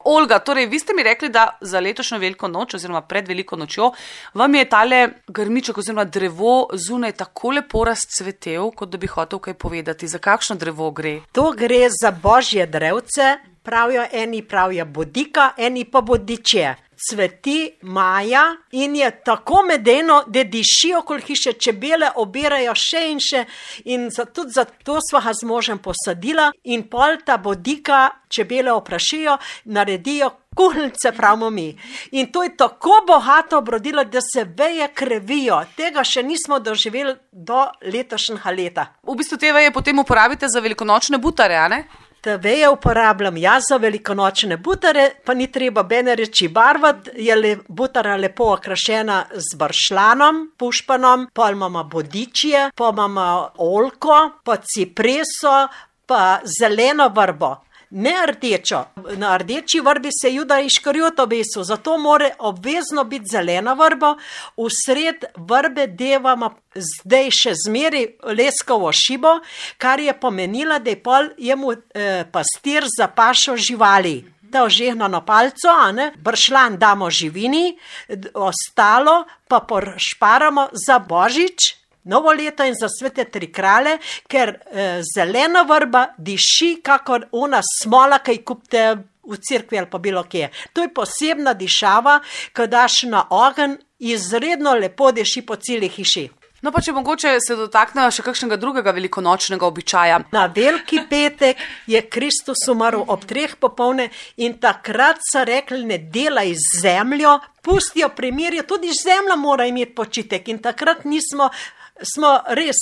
Olga, torej vi ste mi rekli, da za letošnjo veliko noč oziroma pred veliko nočjo vam je tale grmiček oziroma drevo zunaj tako lepo razcvetel, kot da bi hotel kaj povedati. Za kakšno drevo gre? To gre za božje drevce, eni pravijo bodika, eni pa bodičje. Cveti maja in je tako medeno, da diši okoli hiše, čebele obirajo še in tudi zato sva ga z možem posadila in pol ta bodika čebele oprašijo, naredijo kuhnice, pravimo mi. In to je tako bogato obrodilo, da se veje krevijo. Tega še nismo doživeli do letošnjega leta. V bistvu te veje potem uporabite za velikonočne butare, a ne? Te veje uporabljam jaz za velikonočne butare, pa ni treba bene reči barvati, je butara lepo okrašena z bršlanom, pušpanom, pa imamo bodičje, pa imamo oljko, pa cipreso, pa zeleno vrbo. Ne rdečo. Na rdeči vrbi se Juda Iškariot obesil, zato mora obvezno biti zelena vrba. V sred vrbe devamo zdaj še zmeri leskovo šibo, kar je pomenila, da je pol jemu pastir zapašal živali. To žehno na palco, bršlan damo živini, ostalo pa šparamo za božič, novo leto in za svete tri kralje, ker zelena vrba diši kakor ona smola, kaj kupite v cerkvi ali pa bilo kje. To je posebna dišava, ko daš na ogenj, izredno lepo diši po celi hiši. No pa če mogoče se dotaknejo še kakšnega drugega velikonočnega običaja. Na veliki petek je Kristus umrl ob 3 popoldne in takrat so rekli, ne delaj z zemljo, pustijo primirje, tudi zemlja mora imeti počitek in takrat smo res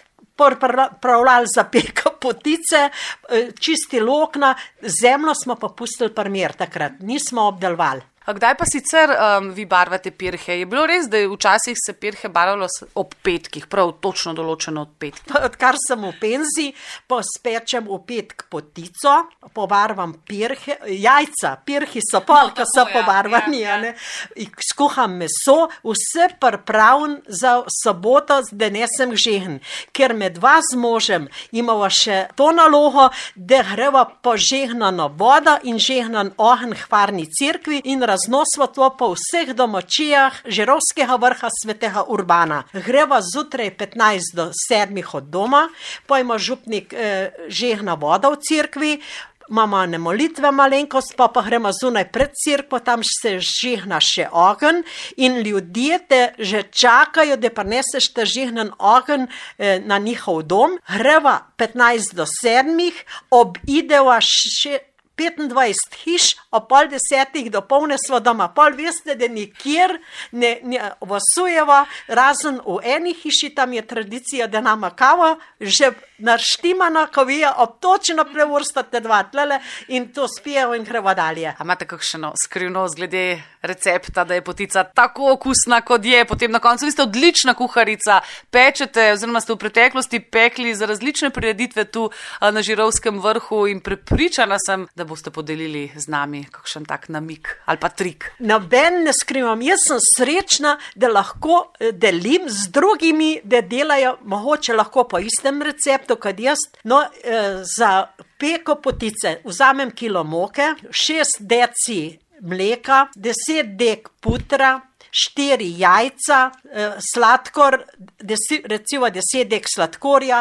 pravljali za peko potice, čistili okna, zemljo smo pa pustili primir takrat, nismo obdelovali. A kdaj pa sicer vi barvate pirhe? Je bilo res, da je včasih se pirhe barvalo ob petkih, prav točno določeno od petkih? Odkar sem v penziji, pospečem v petk potico, pobarvam pirhe, jajca, pirhi so pol, ko so pobarvani, skuham meso, vse pripravim za soboto, da nesem žehen. Ker med dva z možem imamo še to nalogo, da greva po žehnano vodo in žehnan ogenj hvarni cerkvi in raznosvo to po vseh domačijah Žirovskega vrha svetega Urbana. Greva zjutraj 15 do 7 od doma, pojmo župnik žehna voda v cerkvi, imamo ne molitve malenkost, pa gremo zunaj pred cerkvo, tam se žehna še ogenj in ljudje te že čakajo, da prineseš te žehnen ogenj na njihov dom. Greva 15 do 7, obideva še 25 hiš, o 9:30 do polne smo doma. Pol veste, da nikjer ne vasujeva, razen v eni hiši, tam je tradicija, da nama kavo že naštimana, ko vi obtočeno prevrstate dva tlele in to spijevo in greva dalje. A imate kakšno skrivnost glede recepta, da je potica tako okusna, kot je? Potem na koncu vi ste odlična kuharica, pečete, oziroma ste v preteklosti pekli za različne prireditve tu na Žirovskem vrhu in prepričana sem, da boste podelili z nami kakšen tak namik ali pa trik. Noben ne skrivam, jaz sem srečna, da lahko delim z drugimi, da delajo mogoče lahko po istem receptu kot jaz. No, za peko potice vzamem kilo moke, 6 deci mleka, 10 dek putra, 4 jajca, sladkor, recimo 10 dek sladkorja,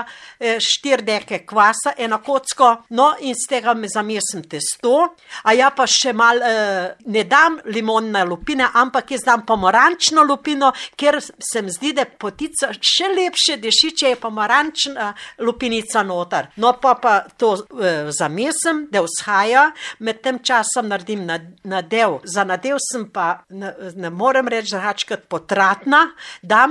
4 deke kvasa, eno kocko, no in z tega me zamesem testo, a ja pa še mal, ne dam limonne lupine, ampak jaz dam pomarančno lupino, ker se mi zdi, da potica še lepše diši, če je pomarančna lupinica noter. No pa to zamesem, da vzhaja, med tem časom naredim nadev. Za nadev sem pa, ne morem reči, drugačkrat potratna, dam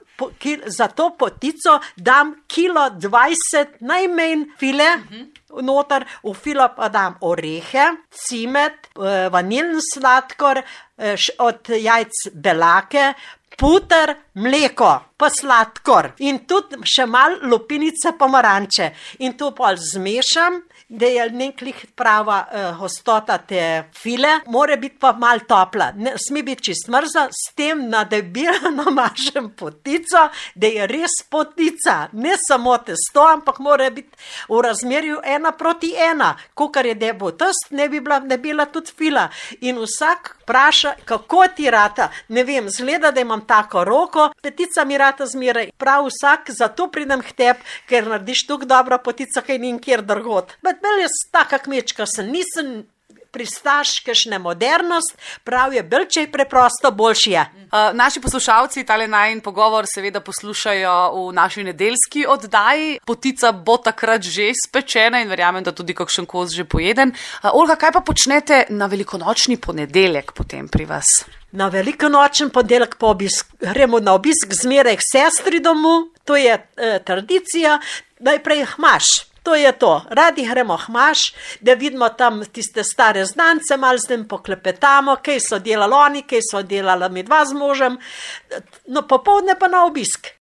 za to potico dam 1,20 kg najmanj file noter, v filo pa dam orehe, cimet, vaniln sladkor, od jajc belake, puter, mleko, pa sladkor in tudi še malo lupinice pomaranče. In to pol zmešam da je neklih prava gostota te file, mora biti pa malo topla, ne sme biti čist mrzla, s tem nadebirano mažem potico, da je res potica, ne samo testo, ampak mora biti v razmerju 1:1, kakor je debo test, ne bi bila tudi fila. In vsak vpraša, kako ti rata, ne vem, zgleda, da imam tako roko, potica mi rata zmeraj, prav vsak, zato pridem k tebi, ker narediš tako dobro potica, kaj ni nikjer drugod. Bolj jaz taka kmečka nisem pristaš kakšne modernost, prav je bolj, če je preprosto, boljši je. Naši poslušalci tale najin pogovor seveda poslušajo v naši nedeljski oddaji. Potica bo takrat že spečena in verjamem, da tudi kakšen kos že pojeden. Olga, kaj pa počnete na velikonočni ponedeljek potem pri vas? Na velikonočen ponedeljek gremo na obisk zmeraj k sestri domu, to je tradicija, najprej hmaš. To je to. Radi gremo hmaš, da vidimo tam tiste stare znance, malo z njim poklepetamo, kaj so delali oni, kaj so delala mi dva z možem. No, popoldne pa na obisk.